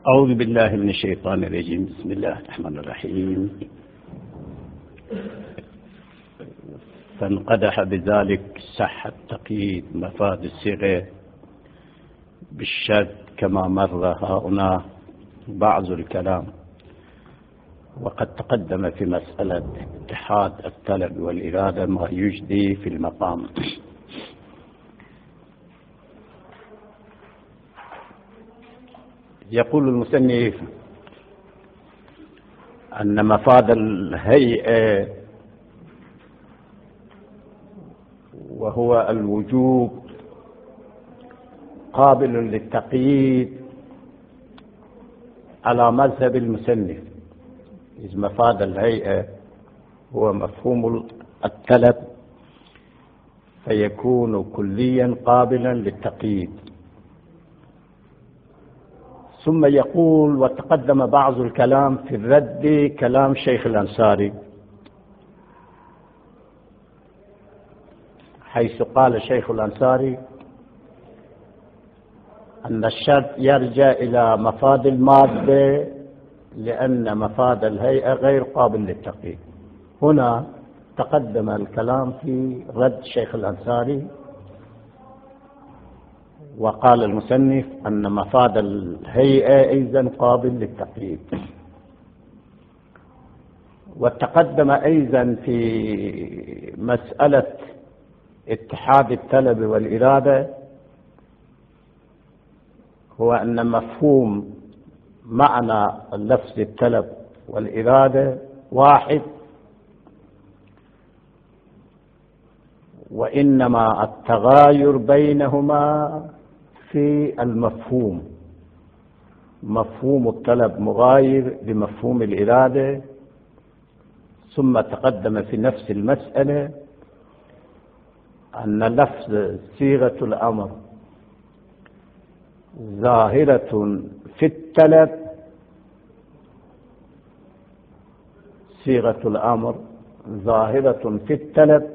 أعوذ بالله من الشيطان الرجيم. بسم الله الرحمن الرحيم. فانقدح بذلك صحة تقييد مفاد الصيغة بالشد كما مر هنا بعض الكلام، وقد تقدم في مسألة اتحاد الطلب والإرادة ما يجدي في المقام. يقول المصنف أن مفاد الهيئة وهو الوجوب قابل للتقييد على مذهب المصنف، إذ مفاد الهيئة هو مفهوم الطلب فيكون كليا قابلا للتقييد. ثم يقول: وتقدم بعض الكلام في الرد كلام شيخ الأنصاري، حيث قال شيخ الأنصاري أن الشرط يرجع إلى مفاد المادة لأن مفاد الهيئة غير قابل للتقييد. هنا تقدم الكلام في رد شيخ الأنصاري، وقال المصنف أن مفاد الهيئة أيضا قابل للتقييد. وتقدم أيضا في مسألة اتحاد الطلب والإرادة هو أن مفهوم معنى اللفظ الطلب والإرادة واحد، وإنما التغاير بينهما في المفهوم. مفهوم الطلب مغاير لمفهوم الإرادة. ثم تقدم في نفس المسألة أن لفظ صيغة الأمر ظاهرة في الطلب، صيغة الأمر ظاهرة في الطلب،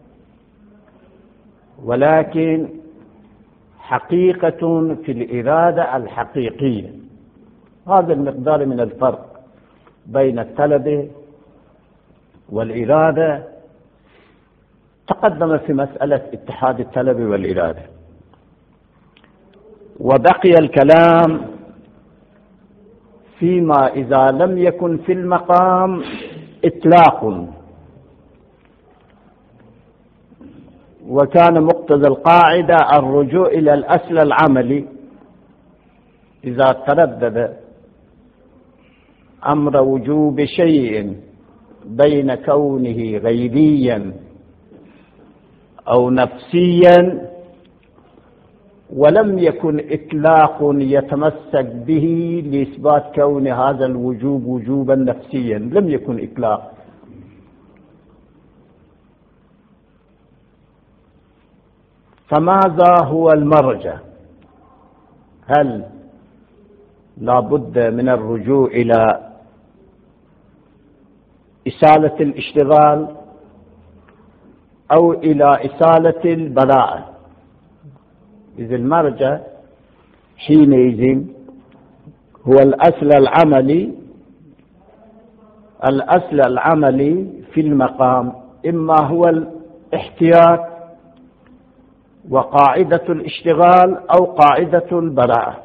ولكن حقيقة في الإرادة الحقيقية. هذا المقدار من الفرق بين الطلب والإرادة تقدم في مسألة اتحاد الطلب والإرادة. وبقي الكلام فيما إذا لم يكن في المقام إطلاق، وكان مقتضى القاعدة الرجوع إلى الأصل العملي. إذا تردد أمر وجوب شيء بين كونه غيبيا أو نفسيا ولم يكن إطلاق يتمسك به لإثبات كون هذا الوجوب وجوبا نفسيا، لم يكن إطلاق، فماذا هو المرجع؟ هل لا بد من الرجوع إلى إسالة الاشتغال أو إلى إسالة البراءة؟ إذ المرجع حينئذ هو الأصل العملي. الأصل العملي في المقام إما هو الاحتياط وقاعدة الاشتغال أو قاعدة البراءة.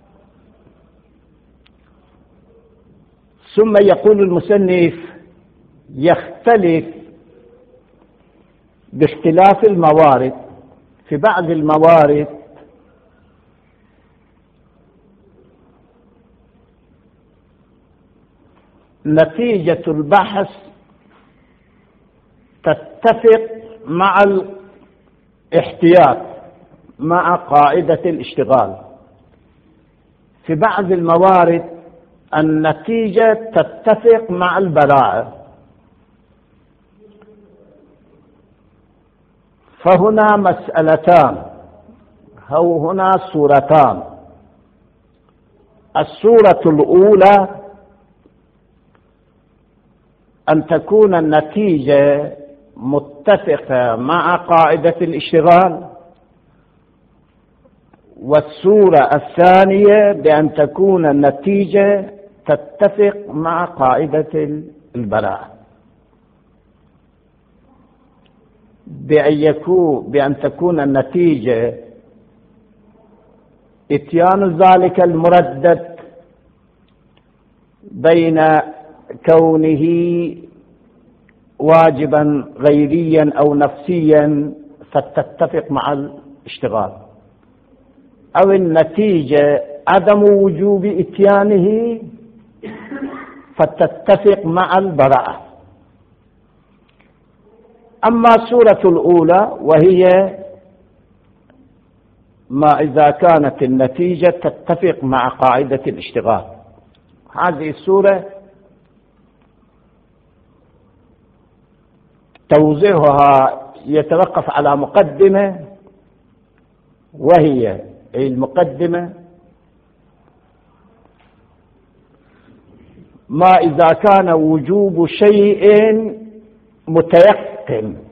ثم يقول المصنف: يختلف باختلاف الموارد. في بعض الموارد نتيجة البحث تتفق مع الاحتياط مع قاعدة الاشتغال. في بعض الموارد النتيجة تتفق مع البراءة. فهنا مسألتان أو هنا صورتان. الصورة الأولى أن تكون النتيجة متفقة مع قاعدة الاشتغال والصورة الثانية بأن تكون النتيجة تتفق مع قاعدة البراءة، بأن تكون النتيجة إتيان ذلك المردد بين كونه واجبا غيريا أو نفسيا فتتفق مع الاشتغال، أو النتيجة عدم وجوب إتيانه فتتفق مع البراءة. أما الصورة الأولى وهي ما إذا كانت النتيجة تتفق مع قاعدة الاشتغال، هذه الصورة توضيحها يتوقف على مقدمة، وهي المقدمة ما إذا كان وجوب شيء متيقن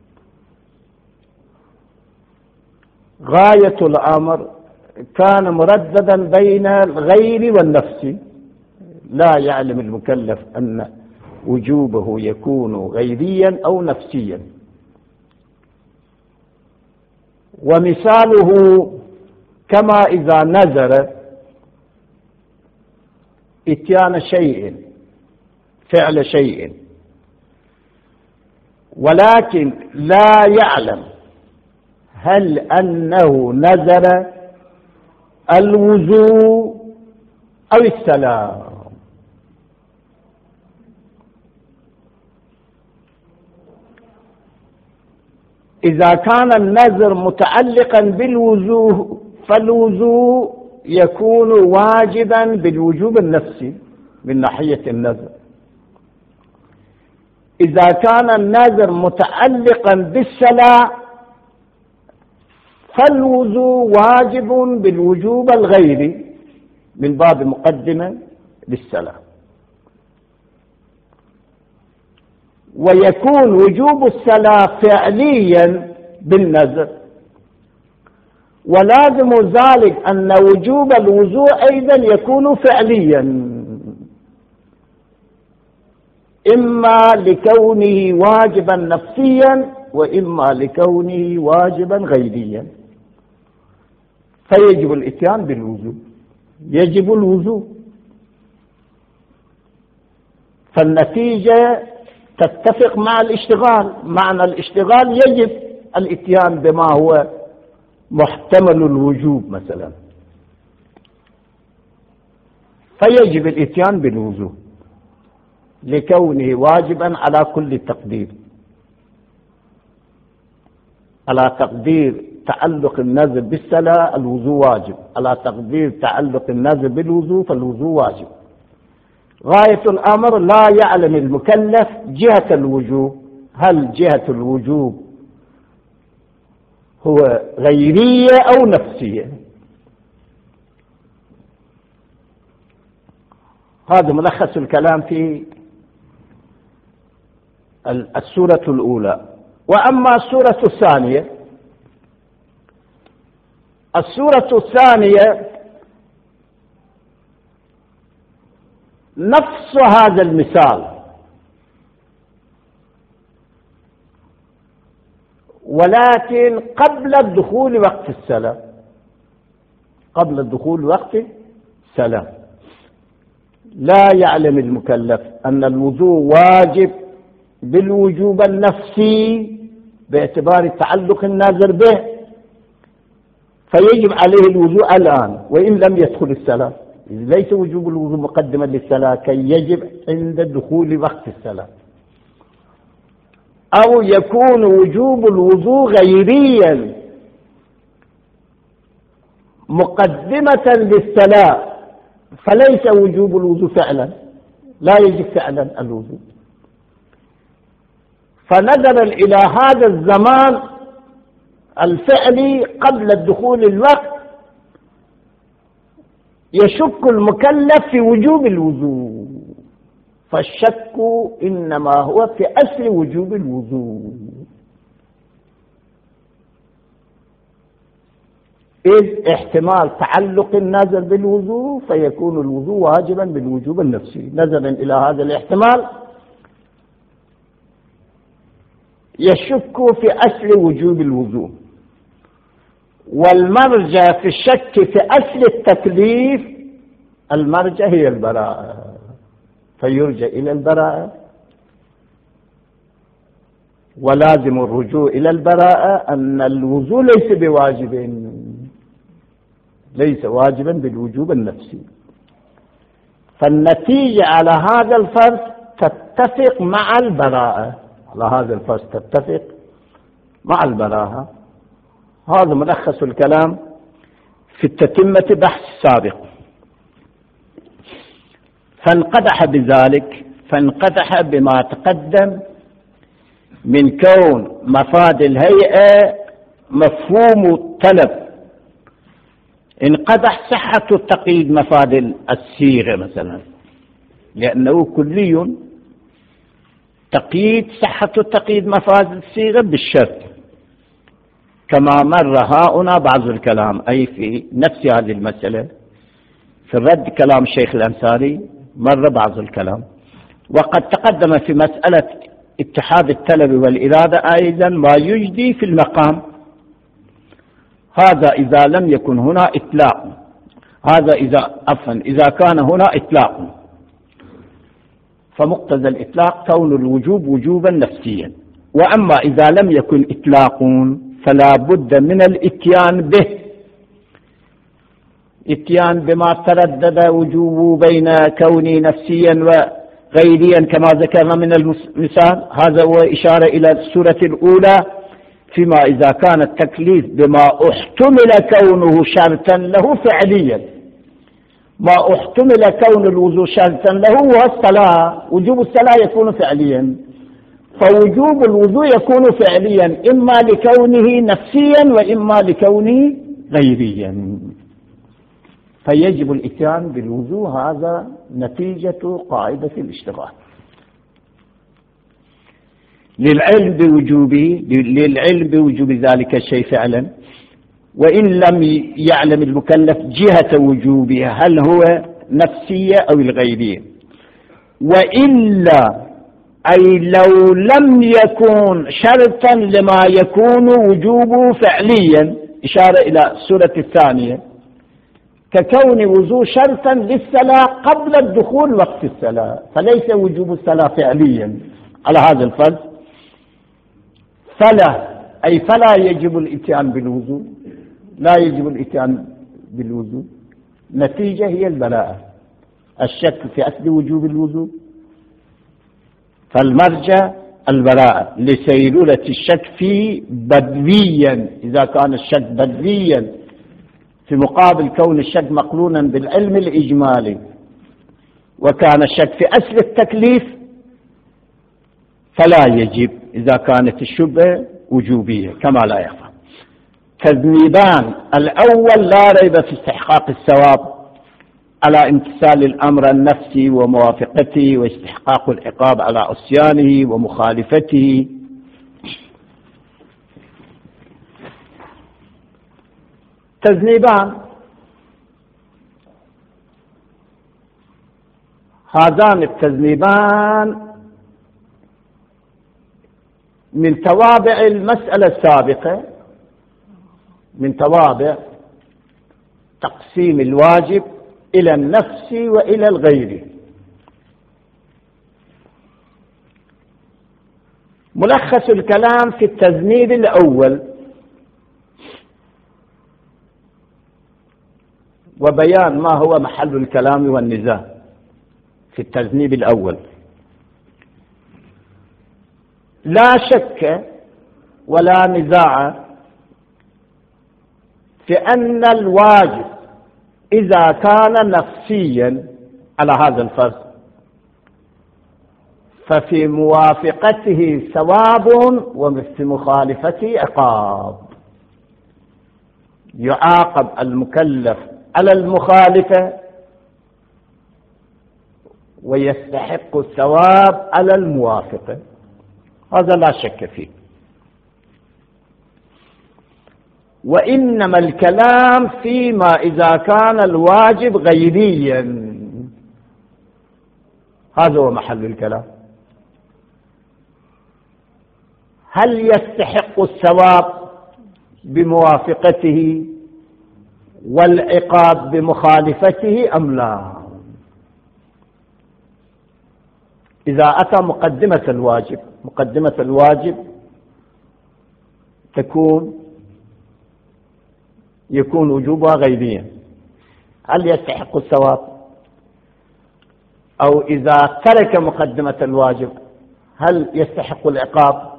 غاية الأمر كان مرددا بين الغير والنفس، لا يعلم المكلف أن وجوبه يكون غيريا أو نفسيا. ومثاله كما إذا نذر إتيان شيء فعل شيء ولكن لا يعلم هل أنه نذر الوضوء أو السلام، إذا كان النذر متعلقا بالوضوء فالوضوء يكون واجبا بالوجوب النفسي من ناحية النذر. إذا كان النذر متعلقا بالصلاة فالوضوء واجب بالوجوب الغيري من باب مقدمة للصلاة. ويكون وجوب الصلاة فعليا بالنذر، ولازم ذلك أن وجوب الوضوء أيضا يكون فعليا، إما لكونه واجبا نفسيا وإما لكونه واجبا غيريا، فيجب الإتيان بالوضوء، يجب الوضوء. فالنتيجة تتفق مع الاشتغال، معنى الاشتغال يجب الاتيان بما هو محتمل الوجوب مثلا، فيجب الاتيان بالوضوء لكونه واجبا على كل تقدير، على تقدير تعلق النذر بالصلاة الوضوء واجب، على تقدير تعلق النذر بالوضوء فالوضوء واجب. غاية الأمر لا يعلم المكلف جهة الوجوب، هل جهة الوجوب هو غيرية أو نفسية. هذا ملخص الكلام في السورة الأولى. وأما السورة الثانية، السورة الثانية نفس هذا المثال، ولكن قبل الدخول وقت الصلاة، قبل الدخول وقت الصلاة. لا يعلم المكلف أن الوضوء واجب بالوجوب النفسي باعتبار تعلق الناظر به، فيجب عليه الوضوء الآن وإن لم يدخل الصلاة، ليس وجوب الوضوء مقدما للصلاة كي يجب عند دخول وقت الصلاة. أو يكون وجوب الوضوء غيريا مقدمة للصلاة، فليس وجوب الوضوء فعلا، لا يجب فعلا الوضوء. فنظرا إلى هذا الزمان الفعلي قبل الدخول الوقت يشك المكلف في وجوب الوضوء، فالشك إنما هو في أصل وجوب الوضوء. إذ احتمال تعلق النازل بالوضوء فيكون الوضوء واجبا بالوجوب النفسي. نظرا إلى هذا الاحتمال يشك في أصل وجوب الوضوء، والمرجع في الشك في أصل التكليف المرجع هي البراءة، فيرجع إلى البراءة، ولازم الرجوع إلى البراءة أن الوضوء ليس بواجب، ليس واجبا بالوجوب النفسي. فالنتيجة على هذا الفرض تتفق مع البراءة، على هذا الفرض تتفق مع البراءة. هذا ملخص الكلام في التتمة بحث سابق. فانقدح بذلك، فانقدح بما تقدم من كون مفاد الهيئة مفهوم الطلب، انقدح صحة التقييد مفاد الصيغة مثلا، لأنه كلي تقييد صحة التقييد مفاد الصيغة بالشرط، كما مر هنا بعض الكلام أي في نفس هذه المسألة في الرد كلام الشيخ الأنصاري مر بعض الكلام. وقد تقدم في مسألة اتحاد الطلب والإرادة أيضا ما يجدي في المقام، هذا إذا لم يكن هنا إطلاق، هذا إذا كان هنا إطلاق، فمقتضى الإطلاق كون الوجوب وجوبا نفسيا. وأما إذا لم يكن إطلاق فلا بد من الاتيان به، اتيان بما تردد وجوبه بين كوني نفسيا وغيريا كما ذكرنا من المثال. هذا هو إشارة إلى السورة الأولى، فيما إذا كان التكليف بما احتمل كونه شرطا له فعليا، ما احتمل كون الوضوء شرطا له هو الصلاة، وجوب الصلاة يكون فعليا، فوجوب الوضوء يكون فعليا إما لكونه نفسيا وإما لكونه غيريا، فيجب الاتيان بالوضوء. هذا نتيجة قاعدة الاشتغال للعلم بوجوب ذلك الشيء فعلا، وإن لم يعلم المكلف جهة وجوبها هل هو نفسية أو الغيرية. وإلا أي لو لم يكن شرطا لما يكون وجوبه فعليا، إشارة إلى السورة الثانية، ككون وضوء شرطا للصلاة قبل الدخول وقت الصلاة، فليس وجوب الصلاة فعليا على هذا الفرض، فلا يجب الاتيان بالوضوء، لا يجب الاتيان بالوضوء. نتيجة هي البراءة، الشك في أصل وجوب الوضوء، فالمرجع البراءة لسيرورة الشك فيه بدويا، إذا كان الشك بدويا في مقابل كون الشك مقرونا بالعلم الإجمالي، وكان الشك في أصل التكليف فلا يجب إذا كانت الشبهة وجوبية كما لا يخفى. تذنيبان: الأول لا ريب في استحقاق الثواب على امتثال الأمر النفسي وموافقته، واستحقاق العقاب على عصيانه ومخالفته. تذنيبان: هذان التذنيبان من توابع المسألة السابقة، من توابع تقسيم الواجب إلى النفس وإلى الغير. ملخص الكلام في التذنيب الأول وبيان ما هو محل الكلام والنزاع في التذنيب الأول. لا شك ولا نزاع في أن الواجب إذا كان نفسيا على هذا الفرض ففي موافقته ثواب وفي مخالفته عقاب، يعاقب المكلف على المخالفة ويستحق الثواب على الموافقة، هذا لا شك فيه. وإنما الكلام فيما إذا كان الواجب غيريا، هذا هو محل الكلام. هل يستحق الثواب بموافقته والعقاب بمخالفته أم لا؟ إذا أتى مقدمة الواجب يكون وجوبها غيبيا، هل يستحق الثواب؟ أو إذا ترك مقدمة الواجب هل يستحق العقاب؟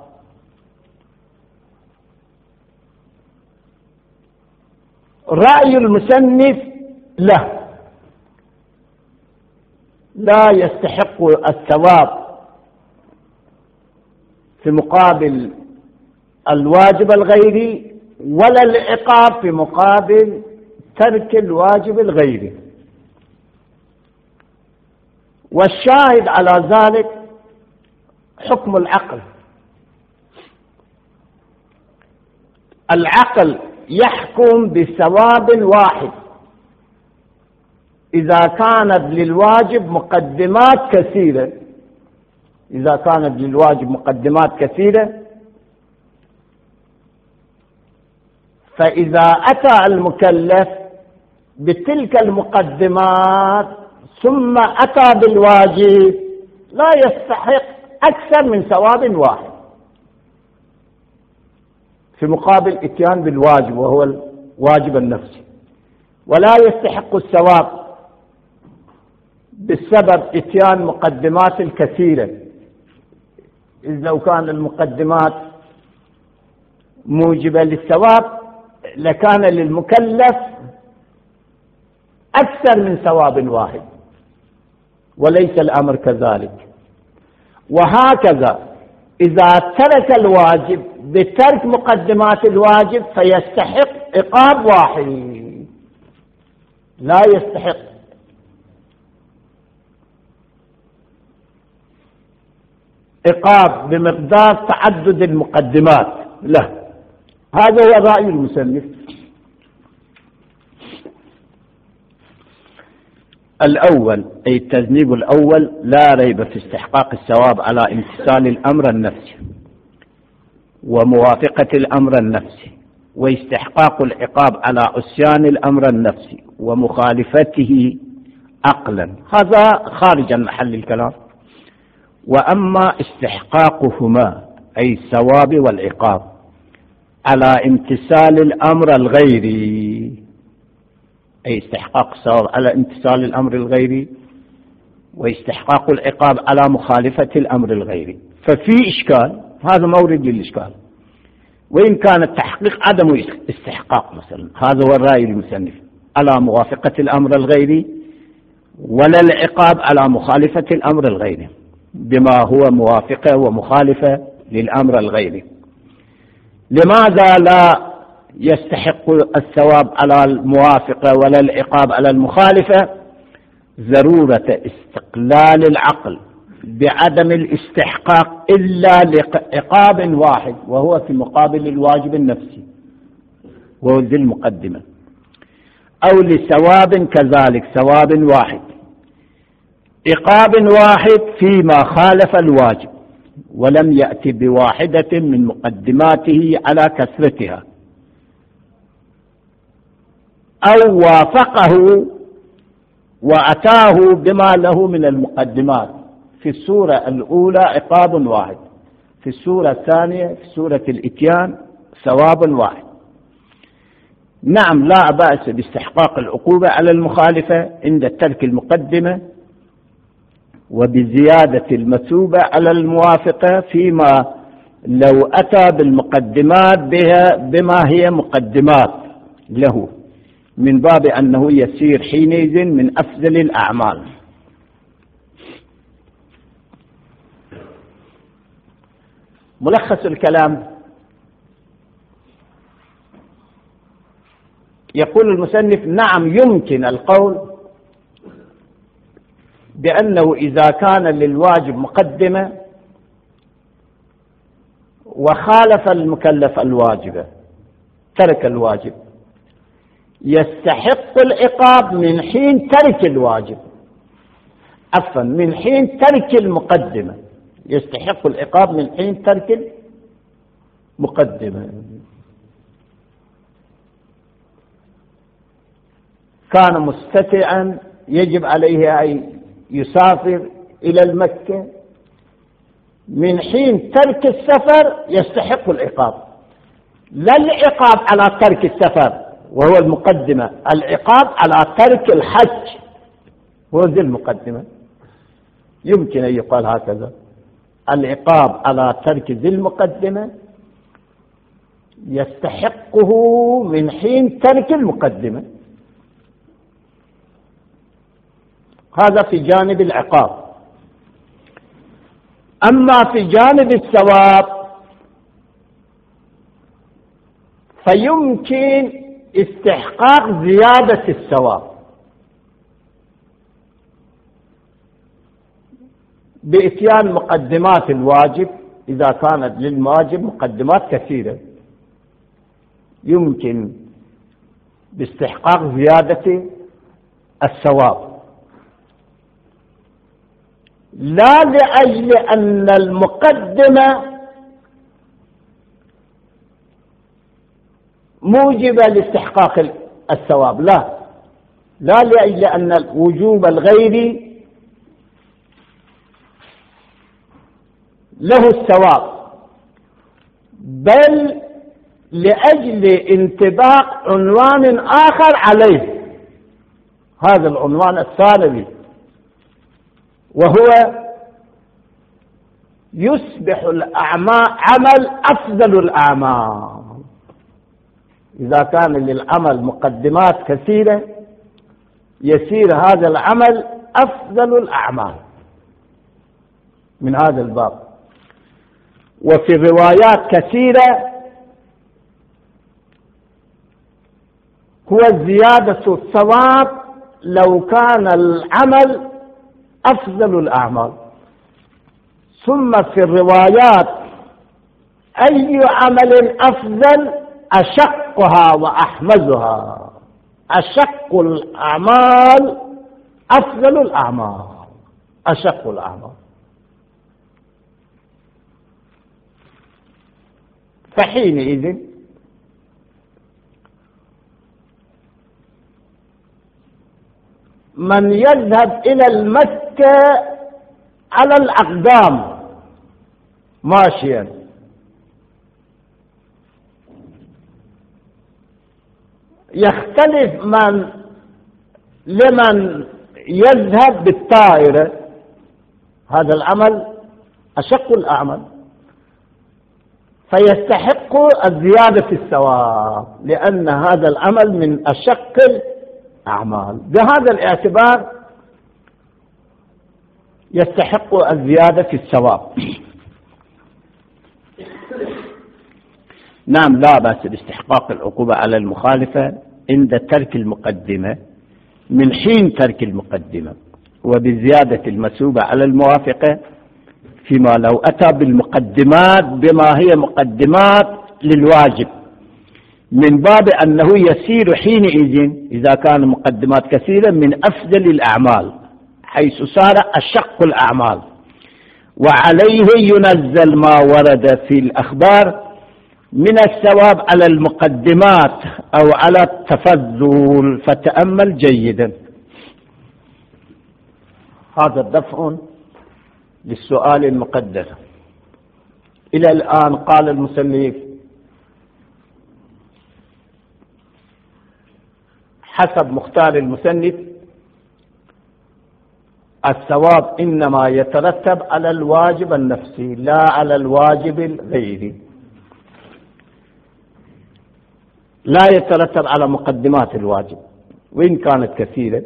رأي المصنف لا يستحق الثواب في مقابل الواجب الغيري ولا العقاب في مقابل ترك الواجب الغيري. والشاهد على ذلك حكم العقل. العقل يحكم بثواب واحد إذا كانت للواجب مقدمات كثيرة، فإذا أتى المكلف بتلك المقدمات ثم أتى بالواجب لا يستحق أكثر من ثواب واحد في مقابل اتيان بالواجب وهو الواجب النفسي، ولا يستحق الثواب بسبب اتيان مقدمات الكثيرة، إذ لو كان المقدمات موجبة للثواب لكان للمكلف أكثر من ثواب واحد، وليس الأمر كذلك. وهكذا إذا ترك الواجب بترك مقدمات الواجب فيستحق عقاب واحد، لا يستحق عقاب بمقدار تعدد المقدمات له. هذا هو رأي المصنف. الأول أي التذنيب الأول لا ريب في استحقاق الثواب على امتثال الأمر النفسي وموافقة الأمر النفسي، واستحقاق العقاب على عصيان الأمر النفسي ومخالفته عقلا، هذا خارج عن محل الكلام. وأما استحقاقهما أي الثواب والعقاب على امتثال الأمر الغيري، أي استحقاق الثواب على امتثال الأمر الغيري واستحقاق العقاب على مخالفة الأمر الغيري، ففي إشكال، هذا مورد للإشكال. وإن كان التحقيق عدم استحقاق مثلا، هذا هو الرأي المصنف، على موافقة الأمر الغيري ولا العقاب على مخالفة الأمر الغيري بما هو موافقة ومخالفة للأمر الغيري. لماذا لا يستحق الثواب على الموافقة ولا العقاب على المخالفة؟ ضرورة استقلال العقل بعدم الاستحقاق إلا لعقاب واحد وهو في مقابل الواجب النفسي وهو ذي المقدمة، أو لثواب كذلك ثواب واحد، عقاب واحد فيما خالف الواجب ولم يأتي بواحدة من مقدماته على كثرتها، أو وافقه وأتاه بما له من المقدمات. في السورة الأولى عقاب واحد، في السورة الثانية في سورة الإتيان ثواب واحد. نعم، لا بأس باستحقاق العقوبة على المخالفة عند ترك المقدمة وبزيادة المثوبة على الموافقة فيما لو أتى بالمقدمات بما هي مقدمات له، من باب أنه يسير حينئذ من أفضل الأعمال. ملخص الكلام: يقول المصنف: نعم، يمكن القول بأنه إذا كان للواجب مقدمة وخالف المكلف الواجبة ترك الواجب يستحق العقاب من حين ترك الواجب، عفوا من حين ترك المقدمة، يستحق العقاب من حين ترك المقدمة. كان مستطيعا يجب عليه أن يسافر إلى المكة، من حين ترك السفر يستحق العقاب، لا العقاب على ترك السفر وهو المقدمة، العقاب على ترك الحج هو ذي المقدمة. يمكن أن يقال هكذا، العقاب على ترك ذي المقدمة يستحقه من حين ترك المقدمة. هذا في جانب العقاب. أما في جانب الثواب فيمكن استحقاق زيادة الثواب بإتيان مقدمات الواجب. إذا كانت للواجب مقدمات كثيرة يمكن باستحقاق زيادة الثواب، لا لأجل أن المقدمة موجبة لاستحقاق الثواب، لا لأجل أن الوجوب الغيري له الثواب، بل لأجل انطباق عنوان آخر عليه، هذا العنوان الثانوي، وهو يصبح العمل أفضل الأعمال. إذا كان للعمل مقدمات كثيرة يصير هذا العمل أفضل الأعمال من هذا الباب. وفي روايات كثيرة هو زيادة الثواب لو كان العمل أفضل الأعمال. ثم في الروايات أي عمل أفضل أشقها وأحمزها، أشق الأعمال أفضل الأعمال، أشق الأعمال. فحينئذ من يذهب إلى المكة على الأقدام ماشيا يختلف لمن يذهب بالطائرة. هذا العمل أشق الأعمال فيستحق الزيادة في الثواب، لأن هذا العمل من أشق الأعمال. بهذا الاعتبار يستحق الزيادة في الثواب. نعم، لا بأس باستحقاق العقوبة على المخالفة عند ترك المقدمة من حين ترك المقدمة، وبزيادة المثوبة على الموافقة فيما لو أتى بالمقدمات بما هي مقدمات للواجب، من باب أنه يسير حينئذ إذا كان مقدمات كثيرة من أفضل الأعمال، حيث صار أشق الأعمال، وعليه ينزل ما ورد في الأخبار من الثواب على المقدمات أو على التفضل. فتأمل جيدا. هذا الدفع للسؤال المقدر. إلى الآن قال المصنف حسب مختار المصنف الثواب إنما يترتب على الواجب النفسي لا على الواجب الغيري، لا يترتب على مقدمات الواجب وإن كانت كثيرة.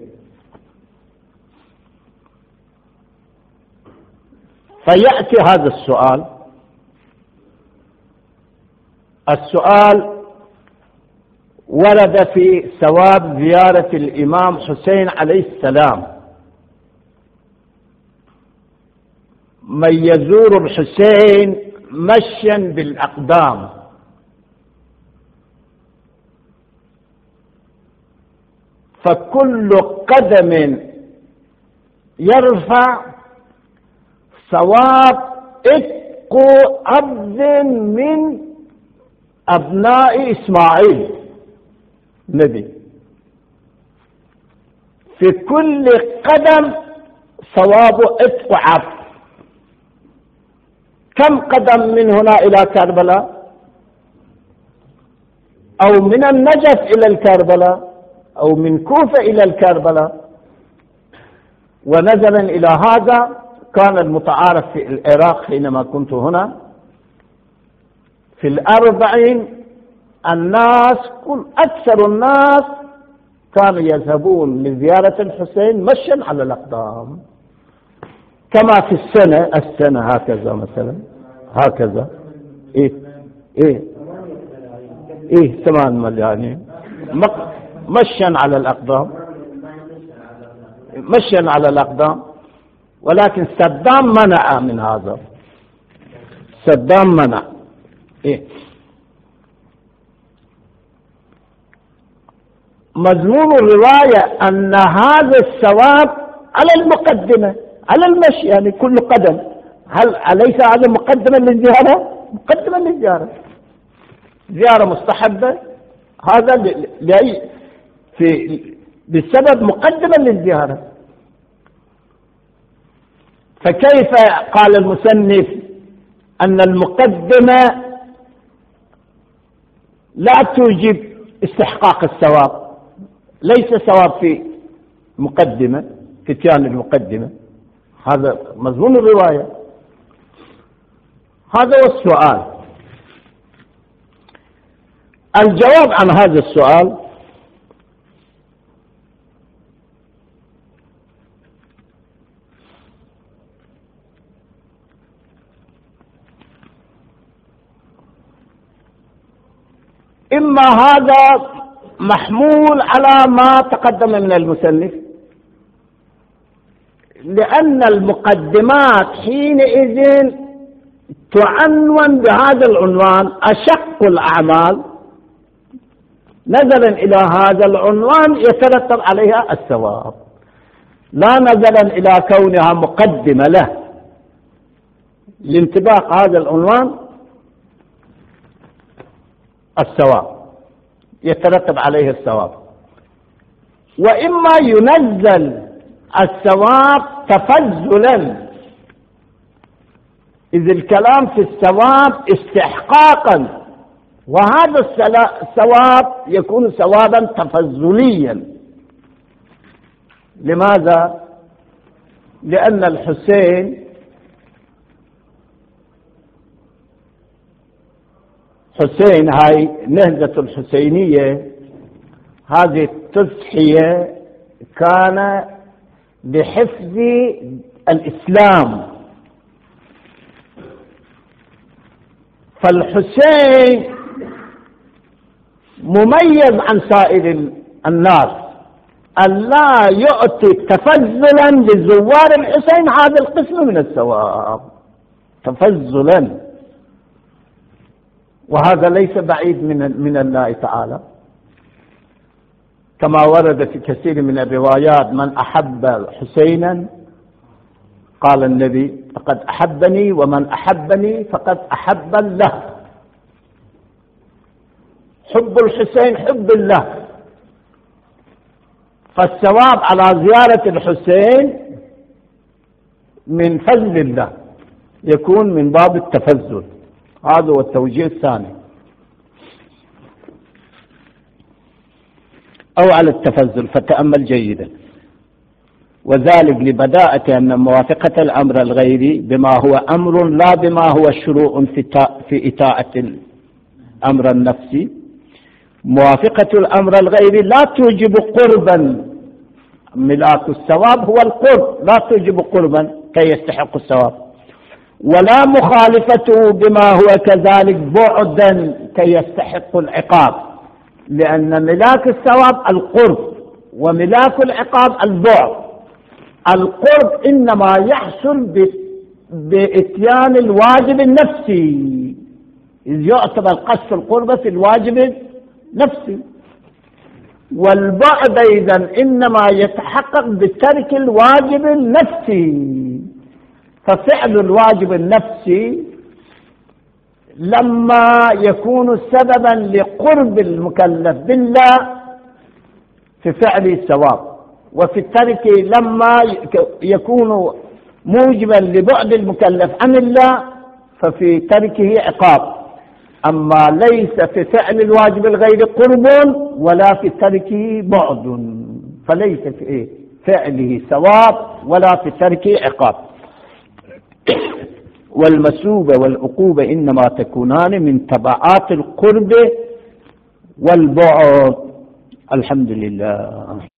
فيأتي هذا السؤال ورد في ثواب زيارة الإمام حسين عليه السلام. من يزور الحسين مشيا بالأقدام فكل قدم يرفع ثواب عتق عبد من أبناء إسماعيل نبي. في كل قدم ثواب عتق عبد. كم قدم من هنا إلى كربلاء، أو من النجف إلى الكربلاء، أو من كوفة إلى الكربلاء. ونظرا إلى هذا كان المتعارف في العراق حينما كنت هنا في 40 الناس أكثر الناس كانوا يذهبون لزيارة الحسين مشيا على الأقدام، كما في السنة هكذا مثلا هكذا 8 مليون مشيا على الأقدام، مشيا على الأقدام. ولكن صدام منع من هذا، صدام منع. مضمون الرواية أن هذا الثواب على المقدمة، على المشي، يعني كل قدم. هل أليس هذا مقدمة للزيارة؟ مقدمة للزيارة، زيارة مستحبة، هذا بسبب مقدمة للزيارة. فكيف قال المصنف أن المقدمة لا توجب استحقاق الثواب؟ ليس ثواب في مقدمة، في اتيان المقدمة. هذا مضمون الرواية. هذا هو السؤال. الجواب عن هذا السؤال إما هذا محمول على ما تقدم من المصنف، لأن المقدمات حينئذ تعنون بهذا العنوان أشق الأعمال، نظرا إلى هذا العنوان يترتب عليها الثواب، لا نظرا إلى كونها مقدمة له. لانطباق هذا العنوان الثواب يترتب عليه الثواب. وإما ينزل الثواب تفضلا، إذ الكلام في الثواب استحقاقا، وهذا الثواب يكون ثوابا تفضليا. لماذا؟ لأن الحسين هاي نهضة الحسينية، هذه التضحية كان بحفظ الإسلام. فالحسين مميز عن سائر الناس أن لا يعطي تفضلا لزوار الحسين هذا القسم من الثواب تفضلا، وهذا ليس بعيد من الله تعالى، كما ورد في كثير من الروايات: من أحب حسينا قال النبي فقد أحبني، ومن أحبني فقد أحب الله. حب الحسين حب الله، فالثواب على زيارة الحسين من فضل الله، يكون من باب التفضل. هذا هو التوجيه الثاني، أو على التفضل. فتأمل جيدا. وذلك لبداءة أن موافقة الأمر الغيري بما هو أمر لا بما هو شروع في إطاعة الأمر النفسي. موافقة الأمر الغيري لا توجب قربا، ملاك الثواب هو القرب، لا توجب قربا كي يستحق الثواب، ولا مخالفته بما هو كذلك بعدا كي يستحق العقاب، لأن ملاك الثواب القرب وملاك العقاب البعد. القرب إنما يحصل بإتيان الواجب النفسي، إذ يعتبر قصد القربة في الواجب النفسي. والبعد أيضا إنما يتحقق بترك الواجب النفسي. ففعل الواجب النفسي لما يكون سببا لقرب المكلف بالله في فعل الثواب، وفي الترك لما يكون موجبا لبعد المكلف عن الله ففي تركه عقاب. أما ليس في فعل الواجب الغير قرب ولا في تركه بعد، فليس في فعله ثواب ولا في تركه عقاب. والمثوبة والعقوبة إنما تكونان من تبعات القرب والبعد. الحمد لله.